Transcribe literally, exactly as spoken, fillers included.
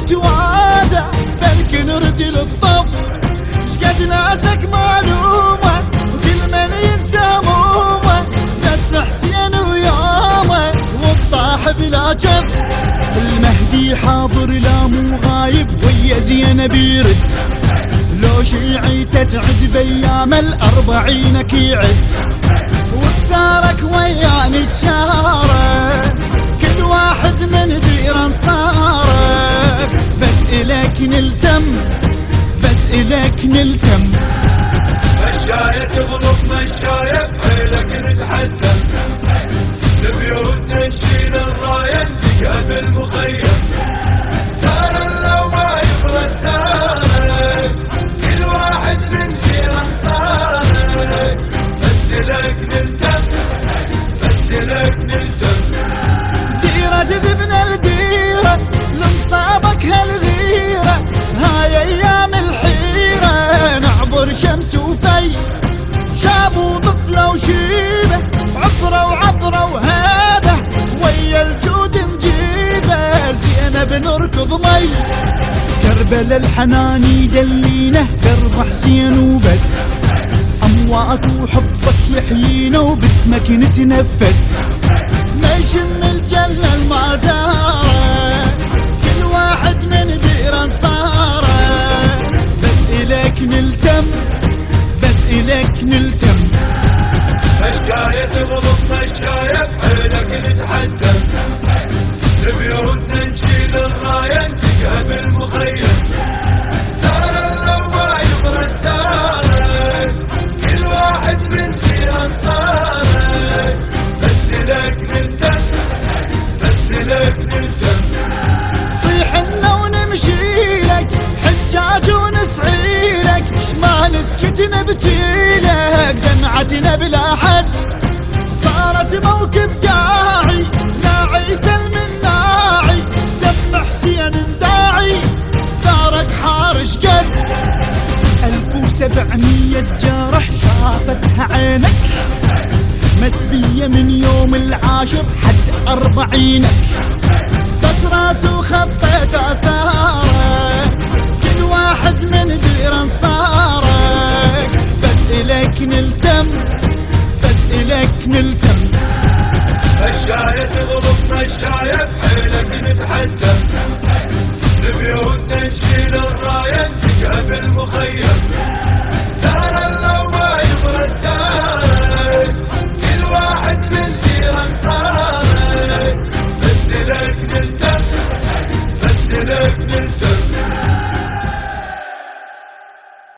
نتوادع بلكي نرد للطف. شقد ناسك معلومة وكل من ينسى همومه، بس حسين ويومه والطاح بلا جف. المهدي حاضر لا مو غايب ويا زينب يرد، لو شيعيته تعد بيام الأربعينك يعد. وبثارك وياني تشارك كل واحد من دير انصارك، بس إليك نلتم بس إليك نلتم. مشاية تغلط مشاية بحيلك نتحسن، لبيوتنا نشيل الراية ندقها في المخيم. ثارا لو ما يبرد ثارك كل واحد من دير انصارك، بس إليك نلتم بس إليك نلتم. ديرة تذبنا الديرة لمصابك هالغيرة، هاي أيام الحيرة نعبر شمس وفي. شابوا طفلة وشيبة عبرة وعبرة وهابة، ويا الجود نجيبه زينب نركض مي. كربل الحناني دلينا درب حسين وبس، أموات وحبك يحيينا وباسمك نتنفس. ما يشم الجنة المازارة كل واحد من دير انصاره، بس إليك نلتم بس إليك نلتم. مشاية تغلط مشاية بحيلك نتحسن، لبيوتنا نشيل الراية ندقها في المخيم. ثارا لو ما يبرد ثارك كل واحد من دير انصارك، بس إليك نلتم بس إليك نلتم. صيح لنا ونمشيلك حجاج ونسعيلك، شما نسكت نبجيلك دمعتنا بلا حد. صارت موكب داعي ناعي سلم الناعي، دم حسين داعي ثارك حارش قد. ألف وسبعمية جرح شافتها عينك، مسبية من يوم العاشر حد أربعينك، بس راس وخطيت